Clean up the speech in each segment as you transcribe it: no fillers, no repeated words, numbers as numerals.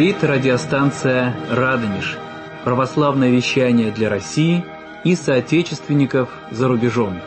Говорит радиостанция «Радонеж». Православное вещание для России и соотечественников за рубежом.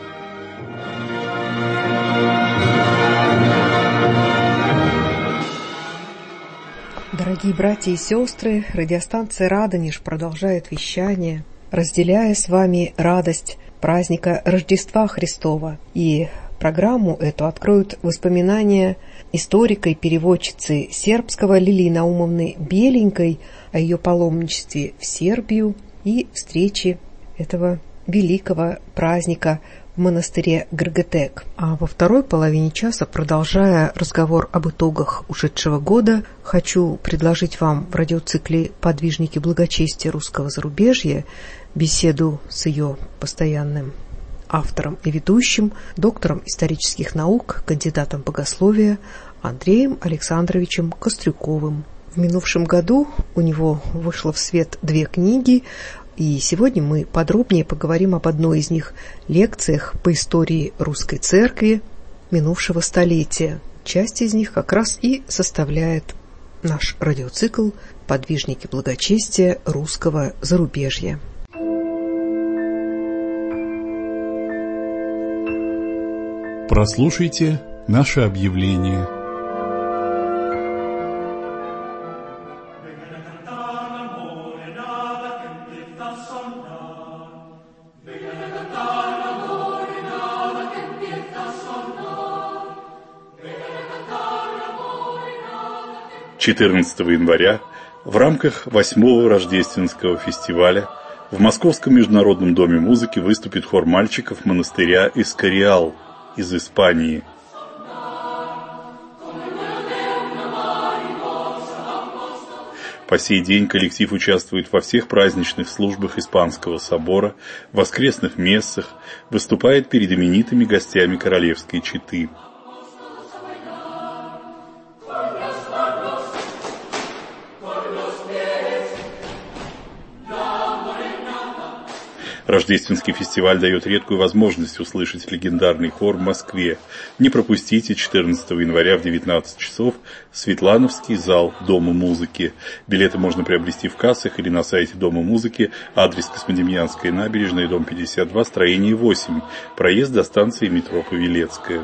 Дорогие братья и сестры, радиостанция «Радонеж» продолжает вещание, разделяя с вами радость праздника Рождества Христова. И программу эту откроют воспоминания историка и переводчицы сербского Лилии Наумовны Беленькой о ее паломничестве в Сербию и встрече этого великого праздника в монастыре Гргетек. А во второй половине часа, продолжая разговор об итогах ушедшего года, хочу предложить вам в радиоцикле «Подвижники благочестия русского зарубежья» беседу с ее постоянным автором и ведущим, доктором исторических наук, кандидатом богословия Андреем Александровичем Кострюковым. В минувшем году у него вышло в свет 2 книги, и сегодня мы подробнее поговорим об одной из них — лекциях по истории русской церкви минувшего столетия. Часть из них как раз и составляет наш радиоцикл «Подвижники благочестия русского зарубежья». Прослушайте наше объявление. «14 января в рамках 8-го рождественского фестиваля в Московском международном доме музыки выступит хор мальчиков монастыря Эскориал из Испании. По сей день коллектив участвует во всех праздничных службах Испанского собора, воскресных мессах, выступает перед именитыми гостями королевской четы. Рождественский фестиваль дает редкую возможность услышать легендарный хор в Москве. Не пропустите 14 января в 19 часов Светлановский зал Дома музыки. Билеты можно приобрести в кассах или на сайте Дома музыки. Адрес: Космодемьянская набережная, дом 52, строение 8. Проезд до станции метро Павелецкая.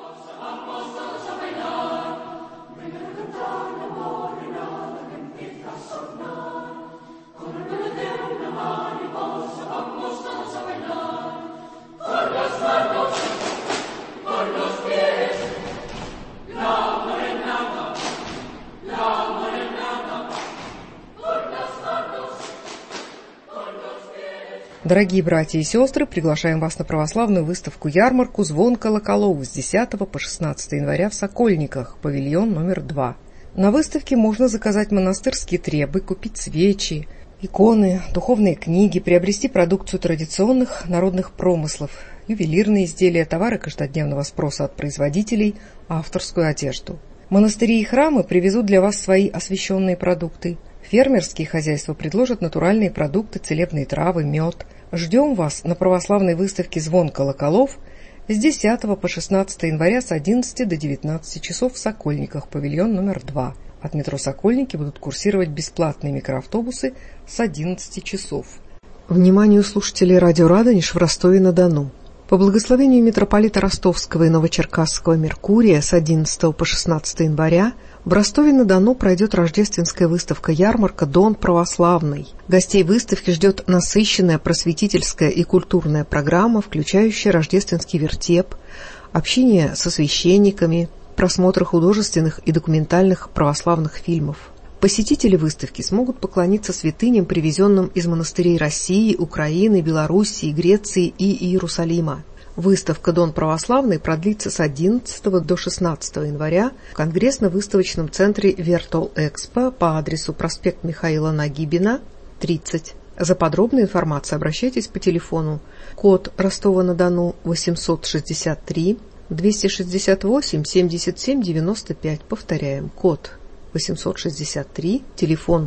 Дорогие братья и сестры, приглашаем вас на православную выставку-ярмарку «Звон колоколов» с 10 по 16 января в Сокольниках, павильон номер 2. На выставке можно заказать монастырские требы, купить свечи, иконы, духовные книги, приобрести продукцию традиционных народных промыслов, ювелирные изделия, товары каждодневного спроса от производителей, авторскую одежду. Монастыри и храмы привезут для вас свои освященные продукты. Фермерские хозяйства предложат натуральные продукты, целебные травы, мед. Ждем вас на православной выставке «Звон колоколов» с 10 по 16 января с 11 до 19 часов в Сокольниках, павильон номер 2. От метро «Сокольники» будут курсировать бесплатные микроавтобусы с 11 часов. Вниманию слушателей радио «Радонеж» в Ростове-на-Дону. По благословению митрополита Ростовского и Новочеркасского Меркурия с 11 по 16 января в Ростове-на-Дону пройдет рождественская выставка-ярмарка «Дон православный». Гостей выставки ждет насыщенная просветительская и культурная программа, включающая рождественский вертеп, общение со священниками, просмотр художественных и документальных православных фильмов. Посетители выставки смогут поклониться святыням, привезенным из монастырей России, Украины, Белоруссии, Греции и Иерусалима. Выставка «Дон православный» продлится с 11 до 16 января в конгрессно-выставочном центре «Вертол Экспо» по адресу проспект Михаила Нагибина, 30. За подробной информацией обращайтесь по телефону код Ростова-на-Дону 863 268 77 95. Повторяем, код 863, телефон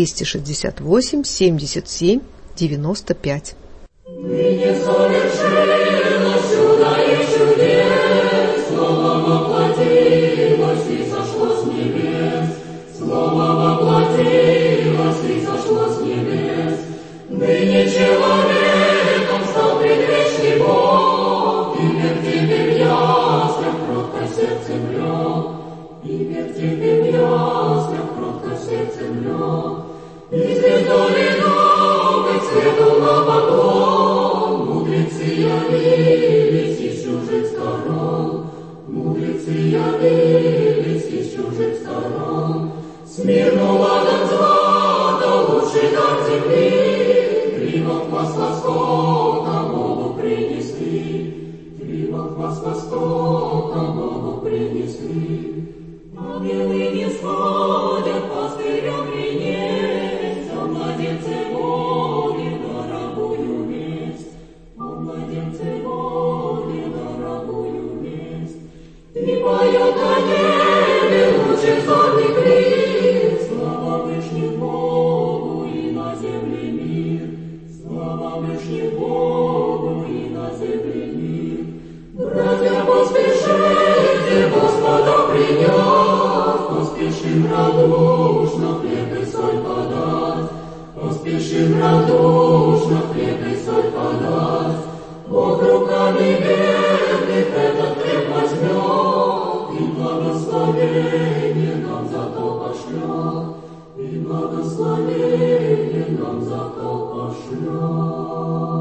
268 77 95. Ныне совершилось чудо и чудес, Слово воплотилось и сошло с небес, Слово воплотилось. преобразилась и сошла с небес. Ныне человеком стал предвечный Бог, и мир теперь ясно, кротко сердцем лег. И мир теперь ясно, кротко сердцем лег. И звездой новый свету на поклон, мудрецы явились из чужих сторон. Мудрецы явились из чужих сторон. Смирну ладан злата, лучший дар земли, 3 с востока Богу принесли. 3 с востока Богу принесли. Ангелы не сходят пастырем принесть, о младенце Боге дорогую весть. О младенце Боге дорогую весть. И поет на небе лучший зорный крик, слава Вышних Богу и на земле мир. Слава Вышних Богу и на земле мир. Братья, поспешите Господа принять, поспешим радушно хлеб и соль подать. Поспешим радушно хлеб и соль подать. Бог руками бедных этот хлеб возьмет, и благословение нам за то пошлет, и благословение нам за то пошлет.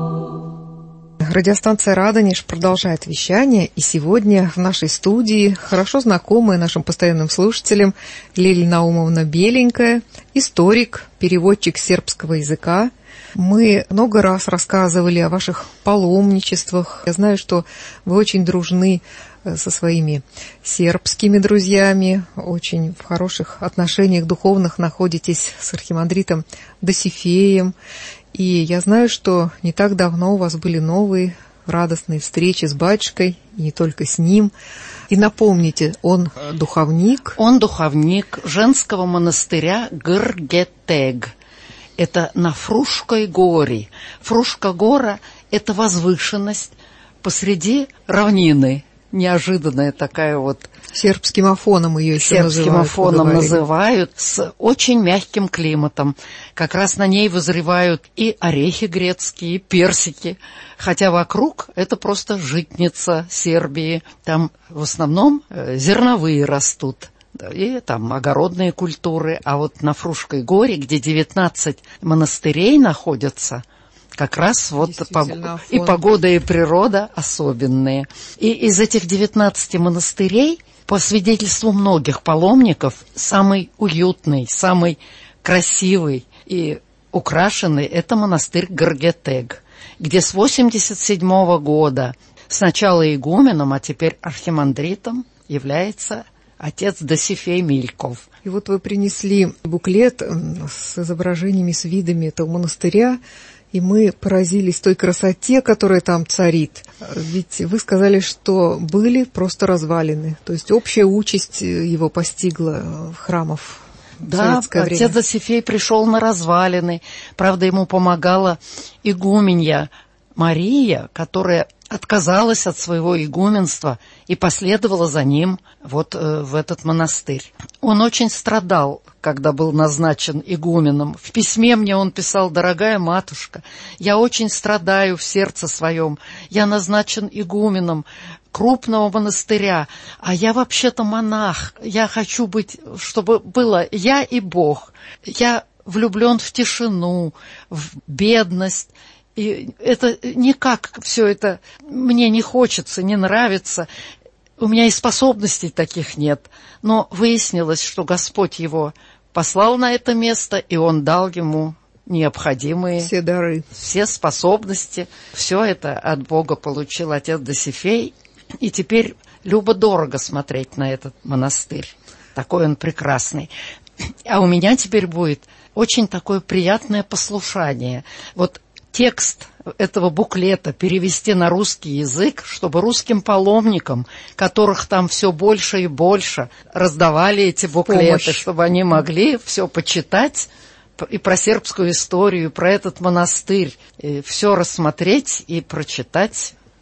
Радиостанция «Радонеж» продолжает вещание, и сегодня в нашей студии хорошо знакомая нашим постоянным слушателям Лилия Наумовна Беленькая, историк, переводчик сербского языка. Мы много раз рассказывали о ваших паломничествах. Я знаю, что вы очень дружны со своими сербскими друзьями, очень в хороших отношениях духовных находитесь с архимандритом Досифеем. И я знаю, что не так давно у вас были новые радостные встречи с батюшкой, и не только с ним. И напомните, он духовник? Он духовник женского монастыря Гргетег. Это на Фрушкой горе. Фрушка гора – это возвышенность посреди равнины. Неожиданная такая вот. Сербским афоном ее еще сербским афоном называют, с очень мягким климатом. Как раз на ней вызревают и орехи грецкие, и персики. Хотя вокруг это просто житница Сербии. Там в основном зерновые растут. И там огородные культуры. А вот на Фрушкой горе, где 19 монастырей находятся, как раз вот и погода, и природа особенные. И из этих 19 монастырей, по свидетельству многих паломников, самый уютный, самый красивый и украшенный – это монастырь Гргетег, где с 87 года сначала игуменом, а теперь архимандритом является отец Досифей Мильков. И вот вы принесли буклет с изображениями, с видами этого монастыря, и мы поразились той красоте, которая там царит. Ведь вы сказали, что были просто развалины. То есть общая участь его постигла храмов. Да, отец Досифей пришел на развалины. Правда, ему помогала игуменья Мария, которая отказалась от своего игуменства и последовала за ним вот в этот монастырь. Он очень страдал, когда был назначен игуменом. В письме мне он писал: «Дорогая матушка, я очень страдаю в сердце своем. Я назначен игуменом крупного монастыря, а я вообще-то монах. Я хочу быть, чтобы было я и Бог. Я влюблен в тишину, в бедность». И это никак все это мне не хочется, не нравится. У меня и способностей таких нет. Но выяснилось, что Господь его послал на это место, и Он дал ему необходимые все дары, все способности. Все это от Бога получил отец Досифей. И теперь любо-дорого смотреть на этот монастырь. Такой он прекрасный. А у меня теперь будет очень такое приятное послушание. Вот текст этого буклета перевести на русский язык, чтобы русским паломникам, которых там все больше и больше, раздавали эти буклеты, чтобы они могли все почитать и про сербскую историю, и про этот монастырь, и все рассмотреть и прочитать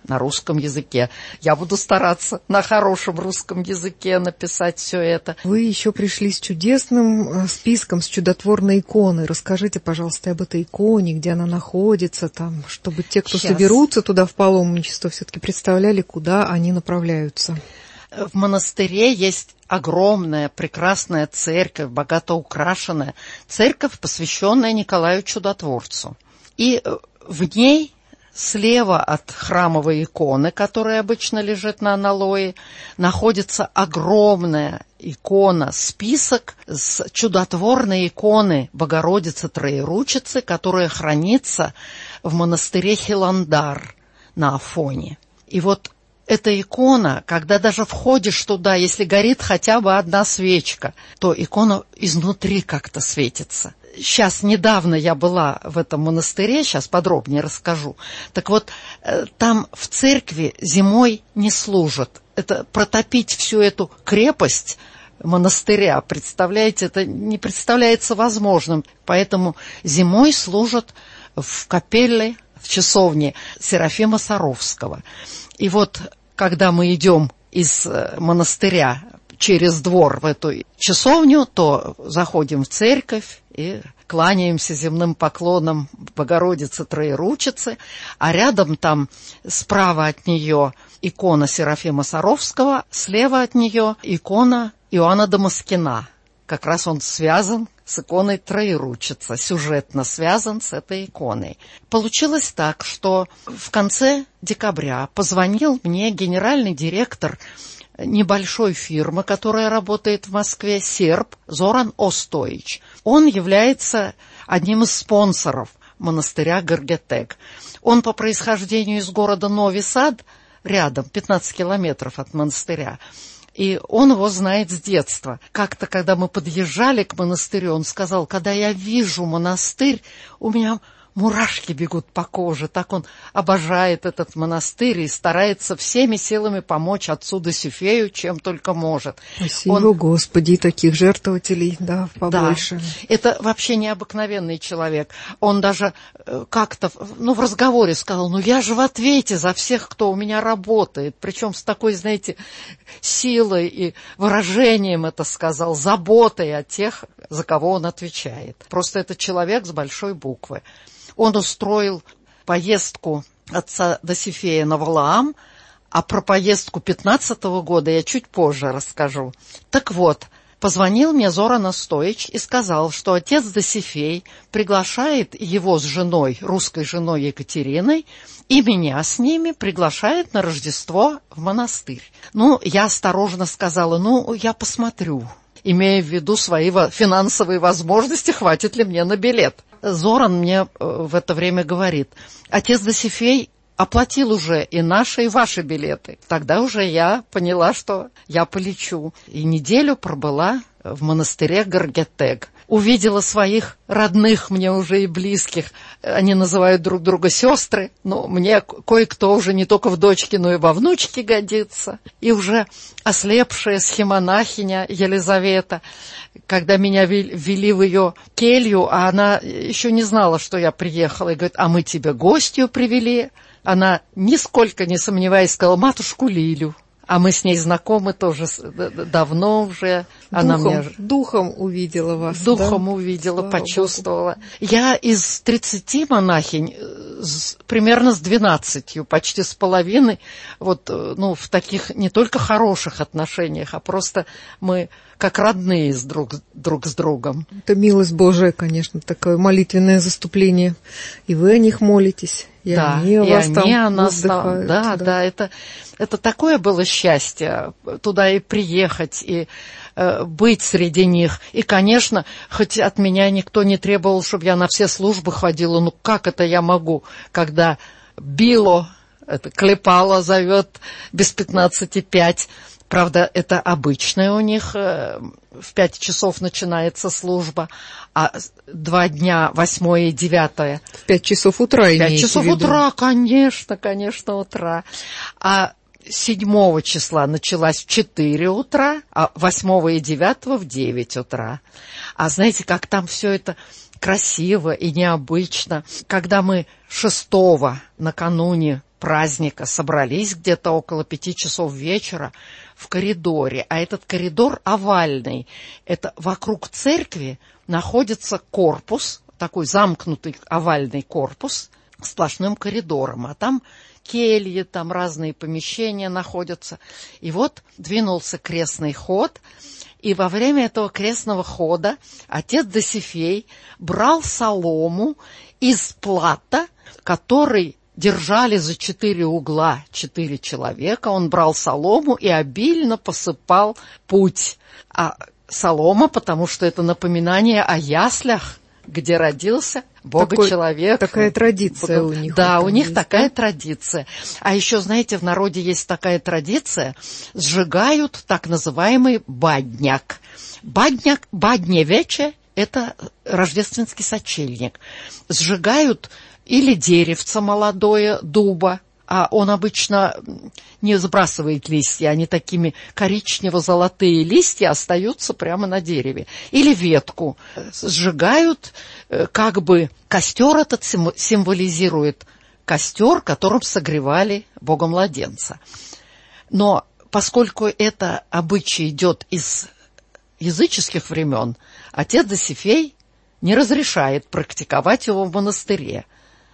на русском языке. Я буду стараться на хорошем русском языке написать все это. Вы еще пришли с чудесным списком, с чудотворной иконой. Расскажите, пожалуйста, об этой иконе, где она находится, там, чтобы те, кто соберутся туда в паломничество, все-таки представляли, куда они направляются. В монастыре есть огромная, прекрасная церковь, богато украшенная. Церковь, посвященная Николаю Чудотворцу. И в ней слева от храмовой иконы, которая обычно лежит на аналое, находится огромная икона, список с чудотворной иконы Богородицы Троеручицы, которая хранится в монастыре Хиландар на Афоне. И вот эта икона, когда даже входишь туда, если горит хотя бы одна свечка, то икона изнутри как-то светится. Сейчас, недавно я была в этом монастыре, сейчас подробнее расскажу. Так вот, там в церкви зимой не служат. Это протопить всю эту крепость монастыря, представляете, это не представляется возможным. Поэтому зимой служат в капелле, в часовне Серафима Саровского. И вот, когда мы идем из монастыря через двор в эту часовню, то заходим в церковь и кланяемся земным поклоном Богородице Троеручице, а рядом там справа от нее икона Серафима Саровского, слева от нее икона Иоанна Дамаскина. Как раз он связан с иконой Троеручица, сюжетно связан с этой иконой. Получилось так, что в конце декабря позвонил мне генеральный директор небольшой фирмы, которая работает в Москве, серб Зоран Остоич. Он является одним из спонсоров монастыря Гаргетек. Он по происхождению из города Нови Сад, рядом, 15 километров от монастыря. И он его знает с детства. Как-то, когда мы подъезжали к монастырю, он сказал, когда я вижу монастырь, у меня мурашки бегут по коже. Так он обожает этот монастырь и старается всеми силами помочь отцу Досифею, чем только может. Спасибо, Господи, и таких жертвователей, да, побольше. Да, это вообще необыкновенный человек. Он даже как-то, в разговоре сказал, я же в ответе за всех, кто у меня работает. Причем с такой, знаете, силой и выражением это сказал, заботой о тех, за кого он отвечает. Просто это человек с большой буквы. Он устроил поездку отца Досифея на Валаам, а про поездку 15-го года я чуть позже расскажу. Так вот, позвонил мне Зоран Остоич и сказал, что отец Досифей приглашает его с женой, русской женой Екатериной, и меня с ними приглашает на Рождество в монастырь. Я осторожно сказала, я посмотрю, имея в виду свои финансовые возможности, хватит ли мне на билет. Зоран мне в это время говорит, отец Досифей оплатил уже и наши, и ваши билеты. Тогда уже я поняла, что я полечу. И неделю пробыла в монастыре Гаргетек. Увидела своих родных, мне уже и близких. Они называют друг друга сестры. Мне кое-кто уже не только в дочке, но и во внучке годится. И уже ослепшая схемонахиня Елизавета, когда меня ввели в ее келью, а она еще не знала, что я приехала, и говорит, а мы тебе гостью привели. Она, нисколько не сомневаясь, сказала, матушку Лилю. А мы с ней знакомы тоже давно уже. Духом увидела вас. Духом увидела, слава почувствовала. Богу. Я из 30 монахинь примерно с 12, почти с половиной, в таких не только хороших отношениях, а просто мы как родные друг с другом. Это милость Божия, конечно, такое молитвенное заступление. И вы о них молитесь, и они о вас там воздыхают. Да, это такое было счастье туда и приехать, и быть среди них. И, конечно, хоть от меня никто не требовал, чтобы я на все службы ходила, как это я могу, когда Било, это Клепало зовет без 15:05. Правда, это обычное у них, в 5 часов начинается служба, а 2 дня, 8 и 9. В 5 часов утра имеете в виду? 5 часов утра, конечно, утра. А 7 числа началась в 4 утра, а 8 и 9 в 9 утра. А знаете, как там все это красиво и необычно. Когда мы 6 накануне праздника собрались где-то около 5 часов вечера в коридоре, а этот коридор овальный. Это вокруг церкви находится корпус, такой замкнутый овальный корпус, сплошным коридором, а там кельи, там разные помещения находятся. И вот двинулся крестный ход, и во время этого крестного хода отец Досифей брал солому из плата, который держали за 4 угла 4 человека. Он брал солому и обильно посыпал путь. А солома, потому что это напоминание о яслях, где родился Бога-человек. Такая традиция у них. Да, у них такая традиция. А еще, знаете, в народе есть такая традиция. Сжигают так называемый бадняк. Бадневече – это рождественский сочельник. Сжигают или деревце молодое, дуба, а он обычно не сбрасывает листья, они такими коричнево-золотые листья остаются прямо на дереве. Или ветку сжигают, как бы костер этот символизирует костер, которым согревали Бога-младенца. Но поскольку это обычай идет из языческих времен, отец Досифей не разрешает практиковать его в монастыре.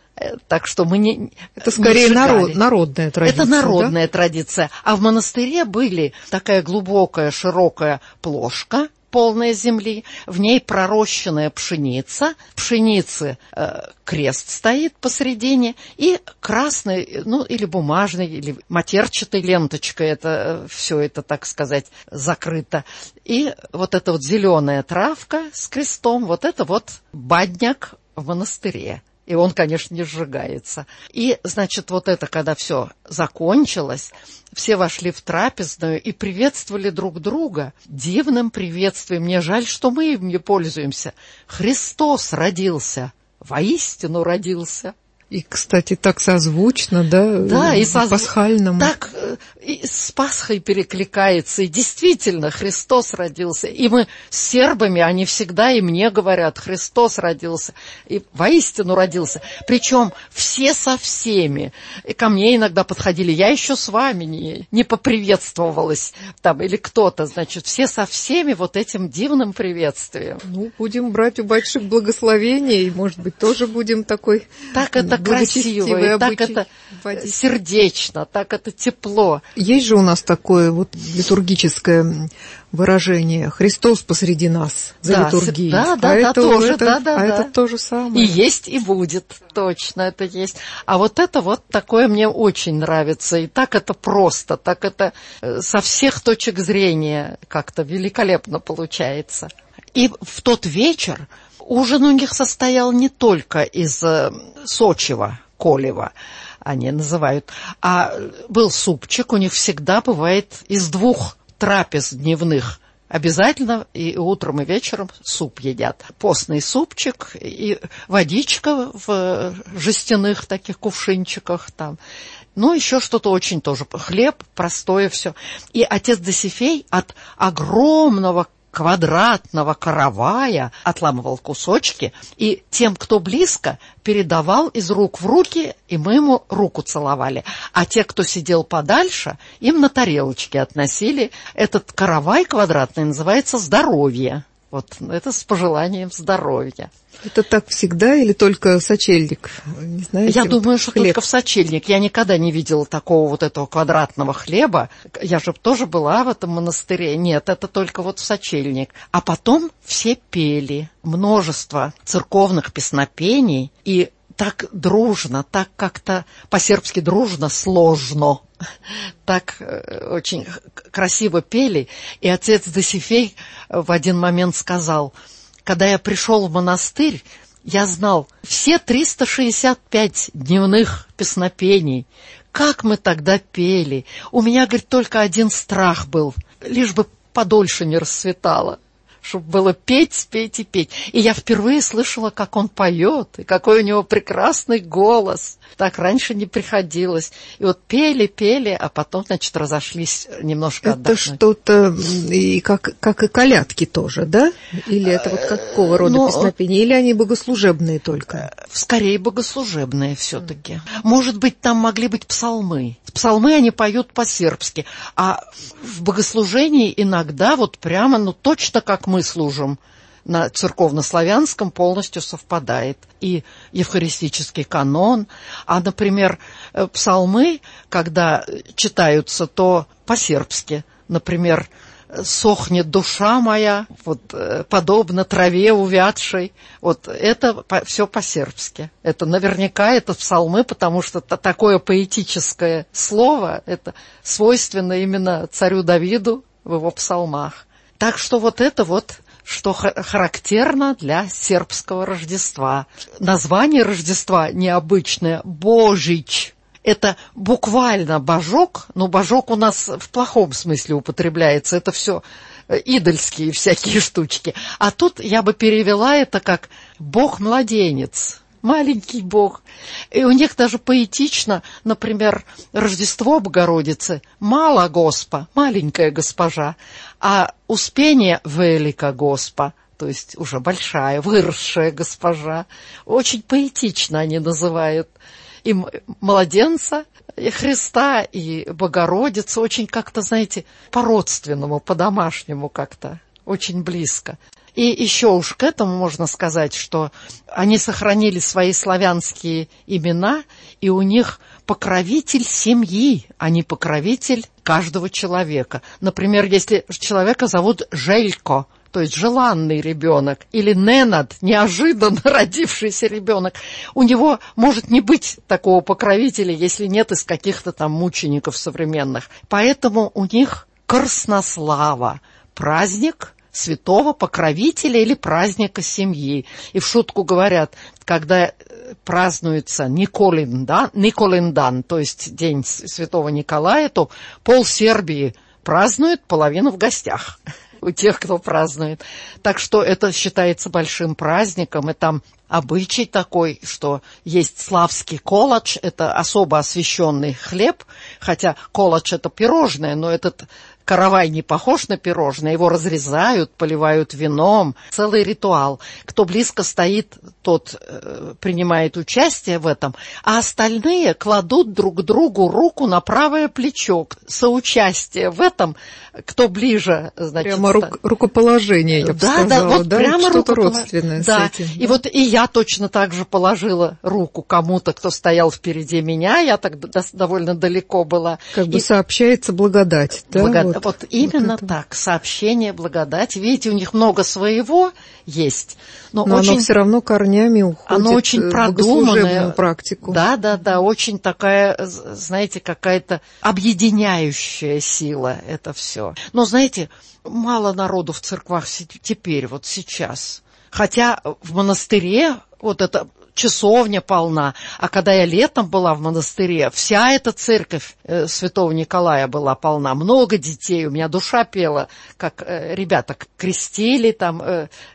Так что мы не... Это скорее народная традиция. Это народная традиция. А в монастыре были такая глубокая, широкая плошка, полная земли, в ней пророщенная пшеница. В пшенице крест стоит посередине, и красный, ну, или бумажный, или матерчатой ленточкой это все это, так сказать, закрыто. И вот эта вот зеленая травка с крестом, вот это вот бадняк в монастыре. И он, конечно, не сжигается. И, значит, вот это, когда все закончилось, все вошли в трапезную и приветствовали друг друга дивным приветствием. Мне жаль, что мы им не пользуемся. Христос родился, воистину родился. И, кстати, так созвучно, да? Да, и пасхальному. Так и с Пасхой перекликается, и действительно Христос родился. И мы с сербами, они всегда и мне говорят, Христос родился, и воистину родился. Причем все со всеми. И ко мне иногда подходили, я еще с вами не поприветствовалась, там, или кто-то, значит, все со всеми вот этим дивным приветствием. Ну, будем брать у батюшек благословение, и, может быть, тоже будем такой... Так это красиво, и так это сердечно, так это тепло. Есть же у нас такое вот литургическое выражение «Христос посреди нас» за литургией. Да, тоже, это то же самое. И есть, и будет, точно это есть. А вот это вот такое мне очень нравится, и так это просто, так это со всех точек зрения как-то великолепно получается. И в тот вечер ужин у них состоял не только из сочего, колева, они называют, а был супчик, у них всегда бывает из 2 трапез дневных. Обязательно и утром, и вечером суп едят. Постный супчик и водичка в жестяных таких кувшинчиках там. Ну, еще что-то очень тоже. Хлеб, простое все. И отец Досифей от огромного квадратного каравая отламывал кусочки и тем, кто близко, передавал из рук в руки, и мы ему руку целовали. А те, кто сидел подальше, им на тарелочке относили. Этот каравай квадратный называется «Здоровье». Вот это с пожеланием здоровья. Это так всегда или только сочельник? Не знаете, я думаю, что только в сочельник. Я никогда не видела такого вот этого квадратного хлеба. Я же тоже была в этом монастыре. Нет, это только вот в сочельник. А потом все пели. Множество церковных песнопений. И так дружно, так как-то по-сербски дружно, сложно. Так очень красиво пели. И отец Досифей в один момент сказал: когда я пришел в монастырь, я знал все 365 дневных песнопений. Как мы тогда пели. У меня, говорит, только один страх был, лишь бы подольше не расцветало, чтобы было петь, петь и петь. И я впервые слышала, как он поет, и какой у него прекрасный голос. Так раньше не приходилось. И вот пели, а потом, значит, разошлись немножко отдохнуть. Это что-то и как и колядки тоже, да? Или это вот какого рода песнопения? Или они богослужебные только? Скорее богослужебные все-таки. Может быть, там могли быть псалмы. Псалмы они поют по-сербски. А в богослужении иногда вот прямо, точно как мы служим на церковно-славянском, полностью совпадает. И евхаристический канон. А, например, псалмы, когда читаются, то по-сербски. Например, «Сохнет душа моя», вот, подобно траве увядшей. Вот это все по-сербски. Это наверняка это псалмы, потому что такое поэтическое слово, это свойственно именно царю Давиду в его псалмах. Так что вот это вот, что характерно для сербского Рождества. Название Рождества необычное – Божич. Это буквально божок, но божок у нас в плохом смысле употребляется. Это все идольские всякие штучки. А тут я бы перевела это как «бог-младенец». Маленький Бог. И у них даже поэтично, например, Рождество Богородицы «Мала Госпа», маленькая госпожа, а Успение «Велика Госпа», то есть уже большая, выросшая госпожа. Очень поэтично они называют и младенца, и Христа, и Богородицу. Очень как-то, знаете, по-родственному, по-домашнему как-то, очень близко. И еще уж к этому можно сказать, что они сохранили свои славянские имена, и у них покровитель семьи, а не покровитель каждого человека. Например, если человека зовут Желько, то есть желанный ребенок, или Ненад, неожиданно родившийся ребенок, у него может не быть такого покровителя, если нет из каких-то там мучеников современных. Поэтому у них Крснослава, праздник святого покровителя или праздника семьи. И в шутку говорят, когда празднуется Николиндан, то есть день святого Николая, то пол Сербии празднует, половина в гостях у тех, кто празднует. Так что это считается большим праздником, и там обычай такой, что есть славский колач, это особо освященный хлеб, хотя колач это пирожное, но этот каравай не похож на пирожное, его разрезают, поливают вином, целый ритуал. Кто близко стоит, тот принимает участие в этом, а остальные кладут друг другу руку на правое плечо. Соучастие в этом, кто ближе, значит... Прямо рукоположение, я бы сказала, да? Вот прямо что-то родственное с этим. И вот и я точно так же положила руку кому-то, кто стоял впереди меня, я так довольно далеко была. Как бы сообщается благодать, да? Вот именно вот так, сообщение, благодать. Видите, у них много своего есть, но очень, оно все равно корнями уходит оно очень в богослужебную практику. Да, очень такая, знаете, какая-то объединяющая сила это все. Но, знаете, мало народу в церквах теперь, вот сейчас. Хотя в монастыре вот это... часовня полна. А когда я летом была в монастыре, вся эта церковь Святого Николая была полна. Много детей. У меня душа пела, как ребята крестили там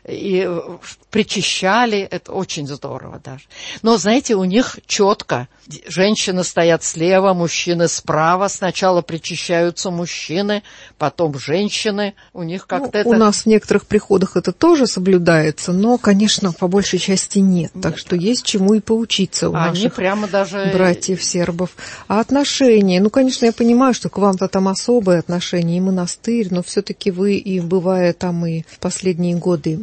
и причащали. Это очень здорово даже. Но, знаете, у них четко. Женщины стоят слева, мужчины справа. Сначала причащаются мужчины, потом женщины. У них как-то это... У нас в некоторых приходах это тоже соблюдается, но, конечно, по большей части нет. Так что есть чему и поучиться у наших прямо даже... братьев сербов. А отношения? Ну, конечно, я понимаю, что к вам-то там особые отношения, и монастырь, но все-таки вы, и бывая там и в последние годы,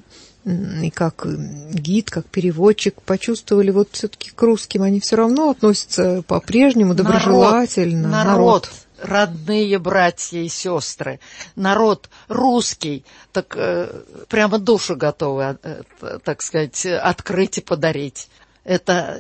и как гид, как переводчик, почувствовали, вот все-таки к русским они все равно относятся по-прежнему доброжелательно. Народ. Родные братья и сестры, народ русский, так прямо душу готовы, так сказать, открыть и подарить. Это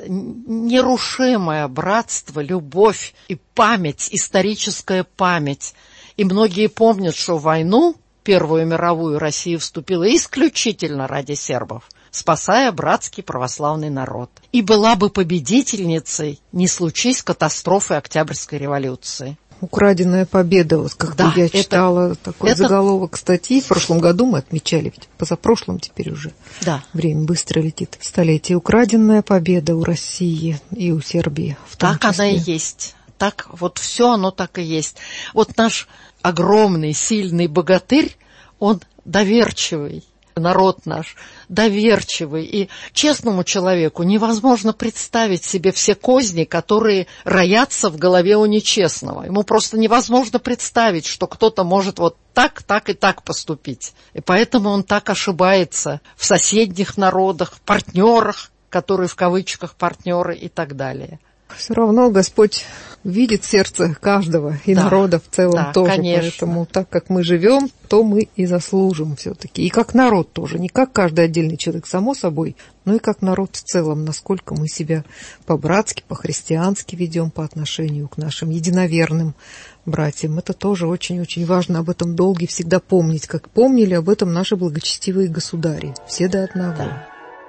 нерушимое братство, любовь и память, историческая память. И многие помнят, что в войну, Первую мировую, Россия вступила исключительно ради сербов, спасая братский православный народ. И была бы победительницей, не случись катастрофы Октябрьской революции. Украденная победа, вот как-то я читала такой заголовок статьи. В прошлом году мы отмечали, ведь позапрошлом теперь уже. Да. Время быстро летит. Столетие. Украденная победа у России и у Сербии в том числе. Она и есть. Так вот все оно так и есть. Вот наш огромный, сильный богатырь, он доверчивый. Народ наш доверчивый, и честному человеку невозможно представить себе все козни, которые роятся в голове у нечестного. Ему просто невозможно представить, что кто-то может вот так и так поступить. И поэтому он так ошибается в соседних народах, в партнерах, которые в кавычках партнеры и так далее. Все равно Господь видит сердце каждого и народа в целом тоже. Конечно. Поэтому так как мы живем, то мы и заслужим все-таки. И как народ тоже. Не как каждый отдельный человек, само собой, но и как народ в целом. Насколько мы себя по-братски, по-христиански ведем по отношению к нашим единоверным братьям. Это тоже очень-очень важно об этом долге всегда помнить. Как помнили об этом наши благочестивые государи. Все до одного. Да.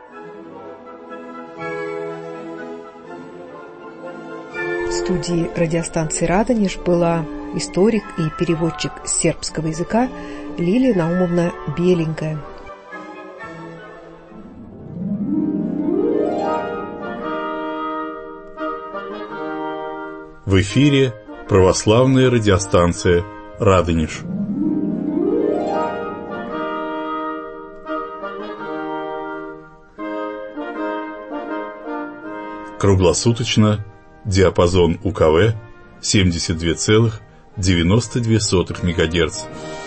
В студии радиостанции «Радонеж» была историк и переводчик с сербского языка Лилия Наумовна Беленькая. В эфире православная радиостанция «Радонеж». Круглосуточно. Диапазон УКВ 72,92 МГц.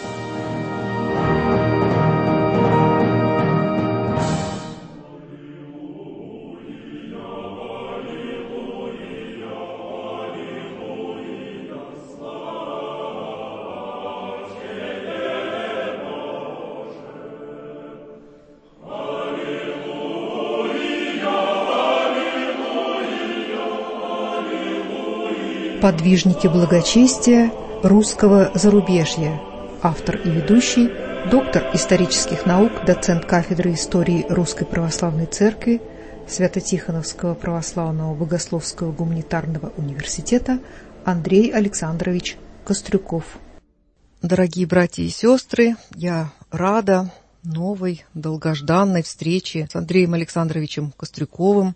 Подвижники благочестия русского зарубежья. Автор и ведущий, доктор исторических наук, доцент кафедры истории Русской Православной Церкви Свято-Тихоновского Православного Богословского Гуманитарного университета Андрей Александрович Кострюков. Дорогие братья и сестры, я рада новой, долгожданной встрече с Андреем Александровичем Кострюковым,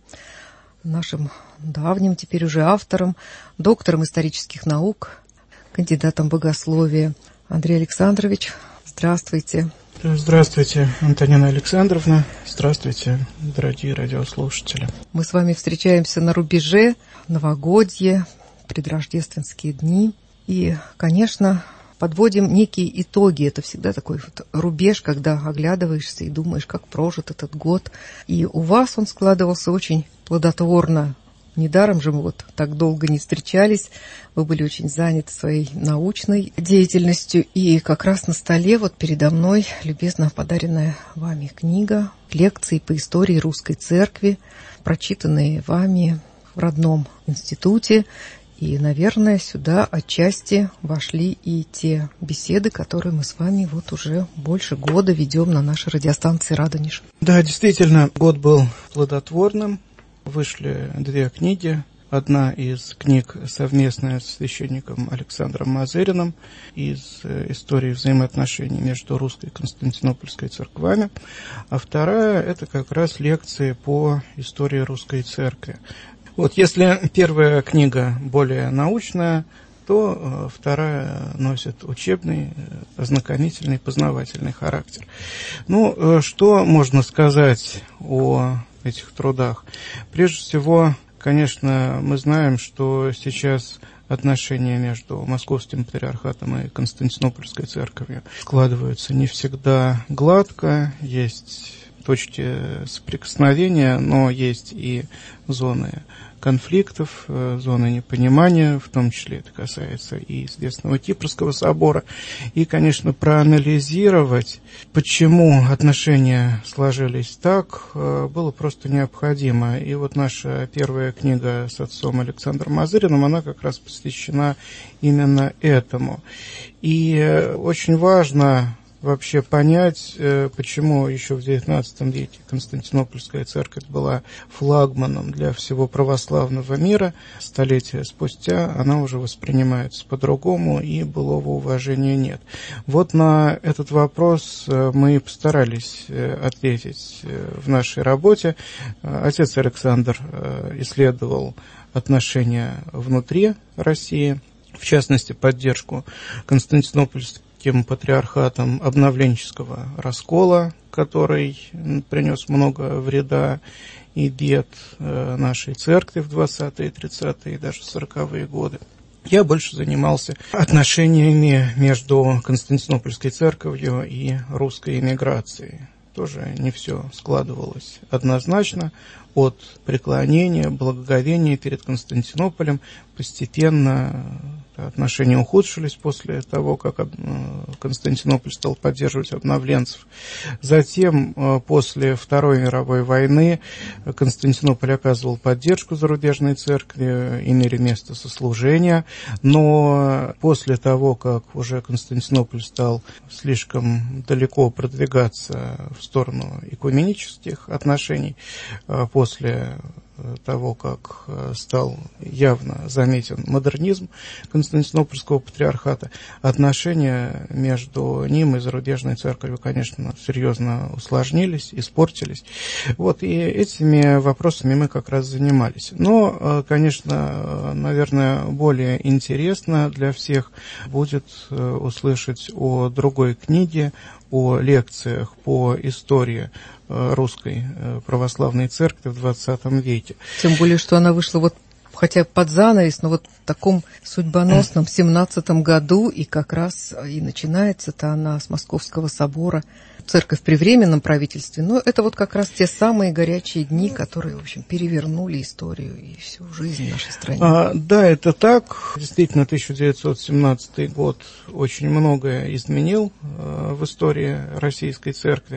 нашим давним теперь уже автором, доктором исторических наук, кандидатом богословия. Андрей Александрович, здравствуйте. Здравствуйте, Антонина Александровна. Здравствуйте, дорогие радиослушатели. Мы с вами встречаемся на рубеже, новогодье, предрождественские дни. И, конечно, подводим некие итоги. Это всегда такой вот рубеж, когда оглядываешься и думаешь, как прожит этот год. И у вас он складывался очень плодотворно. Недаром же мы вот так долго не встречались. Вы были очень заняты своей научной деятельностью. И как раз на столе вот передо мной любезно подаренная вами книга, лекции по истории русской церкви, прочитанные вами в родном институте. И, наверное, сюда отчасти вошли и те беседы, которые мы с вами вот уже больше года ведем на нашей радиостанции «Радонеж». Да, действительно, год был плодотворным. Вышли 2 книги. Одна из книг совместная с священником Александром Мазыриным из истории взаимоотношений между русской и константинопольской церквами. А вторая – это как раз лекции по истории русской церкви. Вот, если первая книга более научная, то вторая носит учебный, ознакомительный, познавательный характер. Ну, что можно сказать о этих трудах? Прежде всего, конечно, мы знаем, что сейчас отношения между Московским патриархатом и Константинопольской церковью складываются не всегда гладко, есть точки соприкосновения, но есть и зоны конфликтов, зоны непонимания, в том числе это касается и известного Кипрского собора. И, конечно, проанализировать, почему отношения сложились так, было просто необходимо. И вот наша первая книга с отцом Александром Мазыриным, она как раз посвящена именно этому. И очень важно вообще понять, почему еще в XIX веке Константинопольская церковь была флагманом для всего православного мира. Столетия спустя она уже воспринимается по-другому, и былого уважения нет. Вот на этот вопрос мы постарались ответить в нашей работе. Отец Александр исследовал отношения внутри России, в частности, поддержку Константинопольским патриархатом обновленческого раскола, который принес много вреда и бед нашей церкви в 20-е, 30-е и даже 40-е годы. Я больше занимался отношениями между Константинопольской церковью и русской эмиграцией. Тоже не все складывалось однозначно. От преклонения, благоговения перед Константинополем постепенно отношения ухудшились после того, как Константинополь стал поддерживать обновленцев. Затем, после Второй мировой войны, Константинополь оказывал поддержку зарубежной церкви, имели место сослужения, но после того, как уже Константинополь стал слишком далеко продвигаться в сторону экуменических отношений, после того, как стал явно заметен модернизм Константинопольского патриархата, отношения между ним и зарубежной церковью, конечно, серьезно усложнились, испортились. Вот, и этими вопросами мы как раз занимались. Но, конечно, наверное, более интересно для всех будет услышать о другой книге, о лекциях по истории русской православной церкви в 20 веке. Тем более, что она вышла вот хотя под занавес, но вот в таком судьбоносном 17-м году, и как раз и начинается-то она с Московского собора, церковь при Временном правительстве. Но это вот как раз те самые горячие дни, которые, в общем, перевернули историю и всю жизнь нашей страны. Да, это так. Действительно, 1917 год очень многое изменил в истории российской церкви.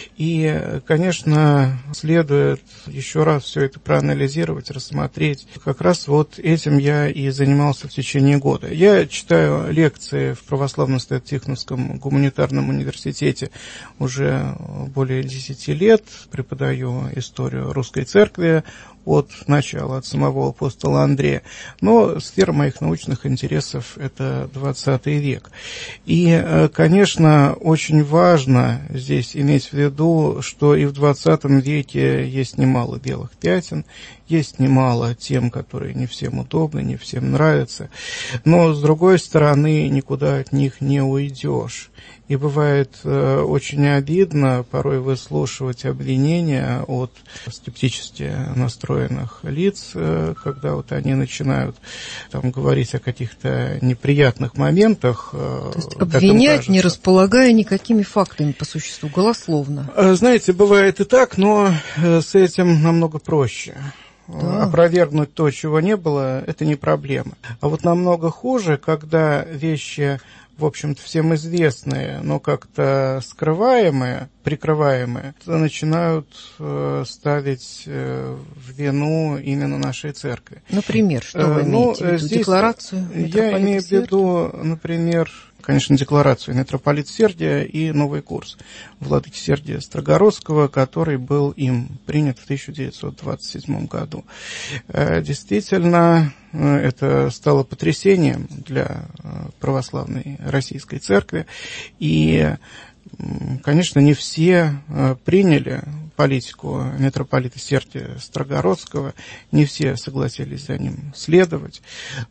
И, конечно, следует еще раз все это проанализировать, рассмотреть. Как раз вот этим я и занимался в течение года. Я читаю лекции в Православно-Свято-Тихоновском гуманитарном университете уже более 10 лет, преподаю историю русской церкви от начала, от самого апостола Андрея. Но сфера моих научных интересов – это 20 век. И, конечно, очень важно здесь иметь в виду, что и в 20 веке есть немало белых пятен, есть немало тем, которые не всем удобны, не всем нравятся. Но, с другой стороны, никуда от них не уйдешь. И бывает очень обидно порой выслушивать обвинения от скептически настроенных лиц, когда вот они начинают там говорить о каких-то неприятных моментах. То есть обвинять, не располагая никакими фактами по существу, голословно. Знаете, бывает и так, но с этим намного проще. Да. Опровергнуть то, чего не было, это не проблема. А вот намного хуже, когда вещи, в общем-то, всем известные, но как-то скрываемые, прикрываемые, начинают ставить в вину именно нашей церкви. Например, что вы имеете в виду? Здесь декларацию я имею в виду, например, конечно, декларацию митрополита Сергия и новый курс владыки Сергия Строгородского, который был им принят в 1927 году. Действительно, это стало потрясением для православной российской церкви, и, конечно, не все приняли политику митрополита Сергия Строгородского, не все согласились за ним следовать,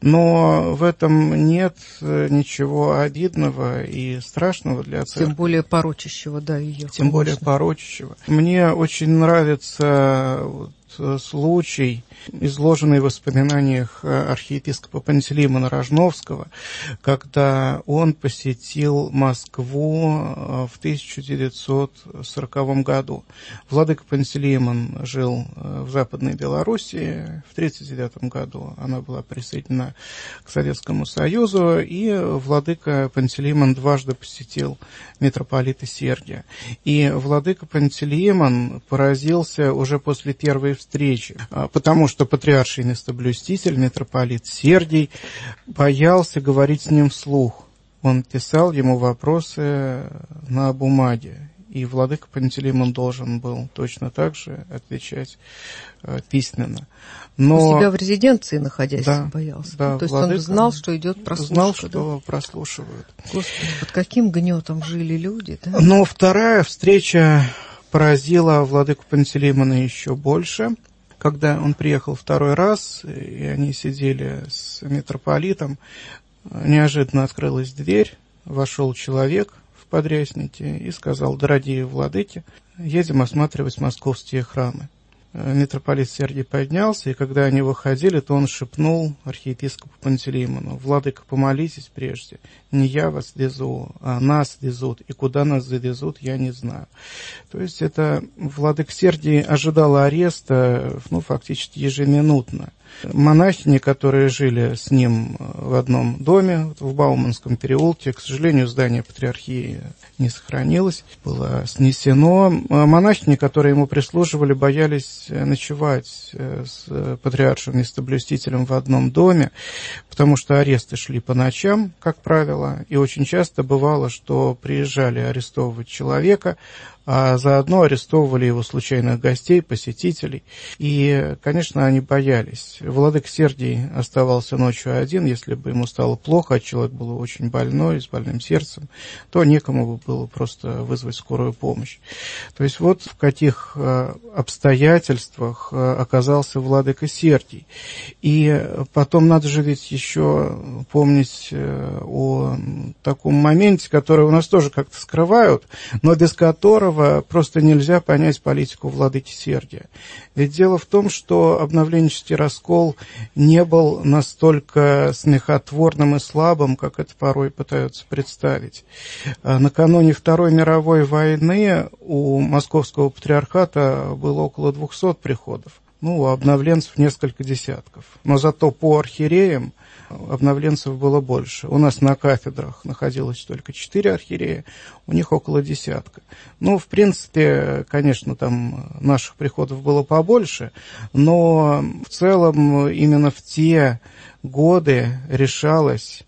но в этом нет ничего обидного и страшного для церкви. Тем более порочащего, да, ее. Тем более порочащего. Мне очень нравится случай, изложенный в воспоминаниях архиепископа Пантелеймона Рожновского, когда он посетил Москву в 1940 году. Владыка Пантелеймон жил в Западной Белоруссии. В 1939 году она была присоединена к Советскому Союзу, и владыка Пантелеймон дважды посетил митрополита Сергия. И владыка Пантелеймон поразился уже после первой встречи, потому что патриарший местоблюститель, митрополит Сергий, боялся говорить с ним вслух. он писал ему вопросы на бумаге. И владыка Пантелеймон должен был точно так же отвечать письменно. Но... У себя в резиденции находясь, боялся. Да, то есть он знал, что идет прослушка. Знал, что прослушивают. Господи, под каким гнетом жили люди, да? Но вторая встреча поразила владыку Пантелеймона еще больше. Когда он приехал второй раз, и они сидели с митрополитом, неожиданно открылась дверь, вошел человек в подряснике и сказал: «Дорогие владыки, едем осматривать московские храмы». Митрополит Сергий поднялся, и когда они выходили, то он шепнул архиепископу Пантелеймону: «Владыка, помолитесь прежде. Не я вас везу, а нас везут, и куда нас завезут, я не знаю». То есть это владыка Сергий ожидал ареста, фактически ежеминутно. Монахини, которые жили с ним в одном доме в Бауманском переулке, к сожалению, здание патриархии не сохранилось, было снесено. Монахини, которые ему прислуживали, боялись ночевать с патриаршим местоблюстителем в одном доме, потому что аресты шли по ночам, как правило, и очень часто бывало, что приезжали арестовывать человека, а заодно арестовывали его случайных гостей, посетителей. И, конечно, они боялись. Владыка Сергий оставался ночью один. Если бы ему стало плохо, а человек был очень больной, с больным сердцем, то некому бы было просто вызвать скорую помощь. То есть вот в каких обстоятельствах оказался владыка Сергий. И потом надо же ведь еще помнить о таком моменте, который у нас тоже как-то скрывают, но без которого просто нельзя понять политику владыки Сергия. Ведь дело в том, что обновленческий раскол не был настолько смехотворным и слабым, как это порой пытаются представить. Накануне Второй мировой войны у Московского патриархата было около 200 приходов. У обновленцев несколько десятков. Но зато по архиереям обновленцев было больше. У нас на кафедрах находилось только 4 архиерея, у них около десятка. В принципе, конечно, там наших приходов было побольше, но в целом именно в те годы решалось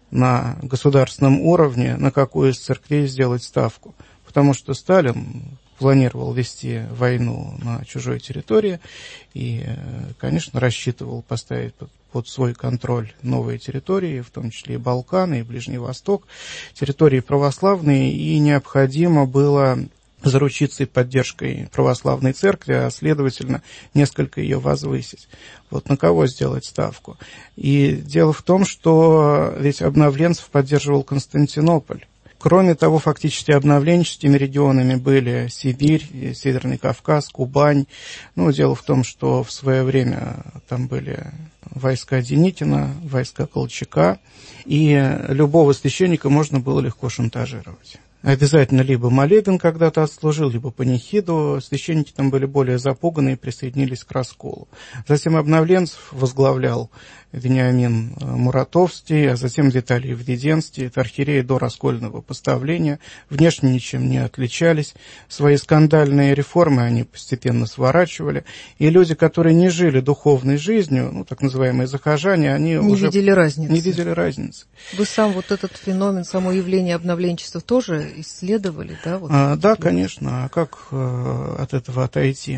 на государственном уровне, на какую из церквей сделать ставку. Потому что Сталин планировал вести войну на чужой территории и, конечно, рассчитывал поставить под свой контроль новые территории, в том числе и Балканы, и Ближний Восток, территории православные, и необходимо было заручиться и поддержкой православной церкви, а, следовательно, несколько ее возвысить. Вот на кого сделать ставку? И дело в том, что ведь обновленцев поддерживал Константинополь. Кроме того, фактически обновленческими регионами были Сибирь, Северный Кавказ, Кубань. Дело в том, что в свое время там были войска Деникина, войска Колчака, и любого священника можно было легко шантажировать. Обязательно либо молебен когда-то отслужил, либо панихиду. Священники там были более запуганы и присоединились к расколу. Затем обновленцев возглавлял Вениамин Муратовский, а затем Виталий Введенский. Это архиереи до раскольного поставления. Внешне ничем не отличались. Свои скандальные реформы они постепенно сворачивали. И люди, которые не жили духовной жизнью, так называемые захожане, они не уже видели разницы. Не видели разницы. Вы сам вот этот феномен, само явление обновленчества тоже исследовали, да? Да, конечно. А как от этого отойти?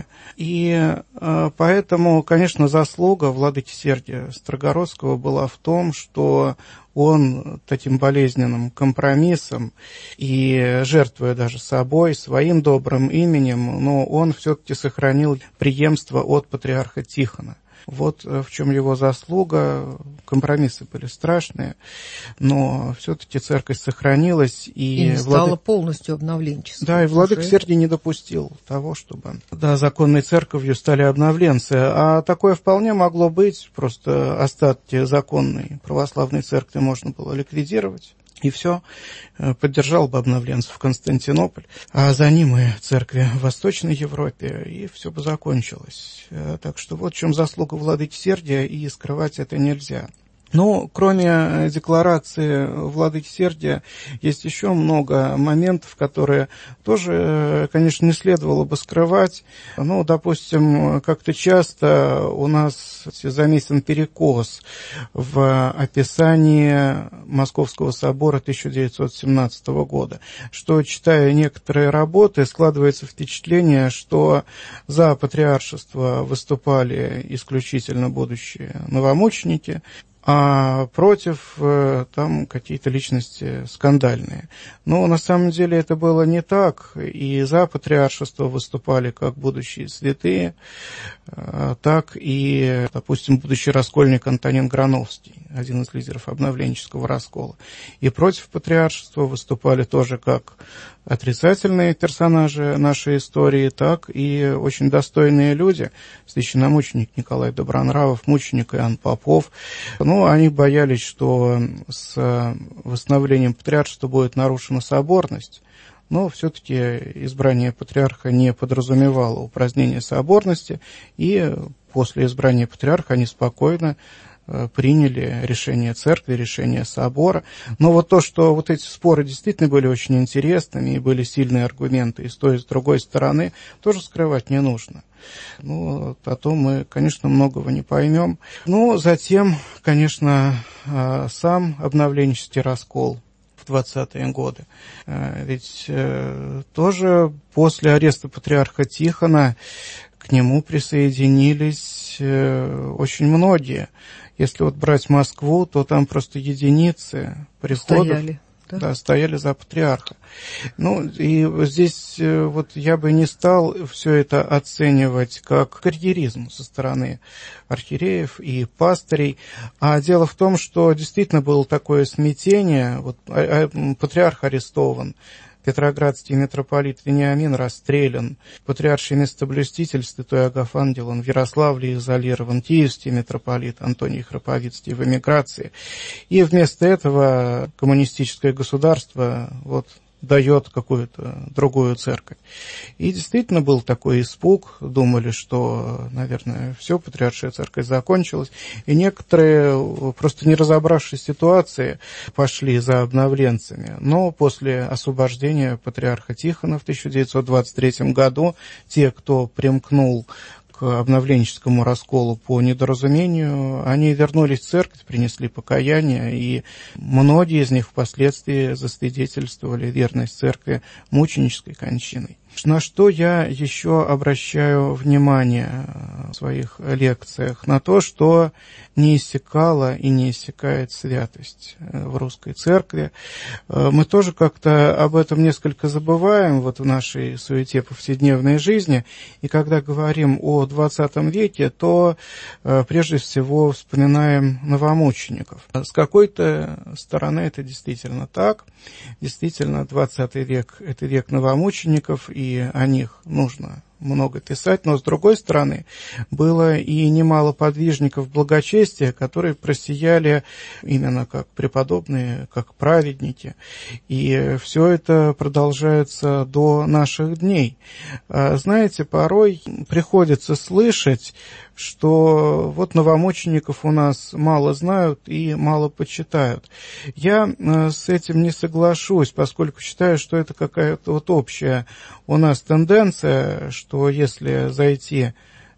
И поэтому, конечно, заслуга владыки Сергия Строгородского была в том, что он таким болезненным компромиссом и жертвуя даже собой, своим добрым именем, но он все-таки сохранил преемство от патриарха Тихона. Вот в чем его заслуга. Компромиссы были страшные, но все-таки церковь сохранилась. И не стала полностью обновленческой. Да, и владыка Сергий не допустил того, чтобы законной церковью стали обновленцы. А такое вполне могло быть. Просто остатки законной православной церкви можно было ликвидировать. И все, поддержал бы обновленцев Константинополь, а за ним и церкви в Восточной Европе, и все бы закончилось. Так что вот в чем заслуга владыки Сергия, и скрывать это нельзя. Но кроме декларации владыки Сергия есть еще много моментов, которые тоже, конечно, не следовало бы скрывать. Ну, допустим, как-то часто у нас заметен перекос в описании Московского собора 1917 года, что, читая некоторые работы, складывается впечатление, что за патриаршество выступали исключительно будущие новомученики, а против там какие-то личности скандальные. Но на самом деле это было не так, и за патриаршество выступали как будущие святые, так и, допустим, будущий раскольник Антонин Грановский, один из лидеров обновленческого раскола. И против патриаршества выступали тоже как отрицательные персонажи нашей истории, так и очень достойные люди. Священномученик Николай Добронравов, мученик Иоанн Попов. Ну, они боялись, что с восстановлением патриаршества будет нарушена соборность. Но все-таки избрание патриарха не подразумевало упразднение соборности, и после избрания патриарха они спокойно приняли решение церкви, решение собора. Но вот то, что вот эти споры действительно были очень интересными, и были сильные аргументы и с той, и с другой стороны, тоже скрывать не нужно. Ну, а то мы, конечно, многого не поймем. Но затем, конечно, сам обновленческий раскол в 20-е годы. Ведь тоже после ареста патриарха Тихона к нему присоединились очень многие. Если вот брать Москву, то там просто единицы приходов стояли за патриарха. Ну, и здесь вот я бы не стал все это оценивать как карьеризм со стороны архиереев и пастырей. А дело в том, что действительно было такое смятение. Вот патриарх арестован, Петроградский митрополит Вениамин расстрелян, патриарший местоблюститель святой Агафан Дилон в Ярославле изолирован, киевский митрополит Антоний Храповицкий в эмиграции. И вместо этого коммунистическое государство дает какую-то другую церковь. И действительно был такой испуг, думали, что, наверное, все, патриаршая церковь закончилась, и некоторые, просто не разобравшись в ситуации, пошли за обновленцами. Но после освобождения патриарха Тихона в 1923 году те, кто примкнул к обновленческому расколу по недоразумению, они вернулись в церковь, принесли покаяние, и многие из них впоследствии засвидетельствовали верность церкви мученической кончиной. На что я еще обращаю внимание в своих лекциях? На то, что не иссякала и не иссякает святость в русской церкви. Мы тоже как-то об этом несколько забываем в нашей суете повседневной жизни. И когда говорим о XX веке, то прежде всего вспоминаем новомучеников. С какой-то стороны это действительно так. Действительно, XX век – это век новомучеников, и о них нужно много писать, но, с другой стороны, было и немало подвижников благочестия, которые просияли именно как преподобные, как праведники. И все это продолжается до наших дней. Знаете, порой приходится слышать, что новомучеников у нас мало знают и мало почитают. Я с этим не соглашусь, поскольку считаю, что это какая-то общая у нас тенденция, что если зайти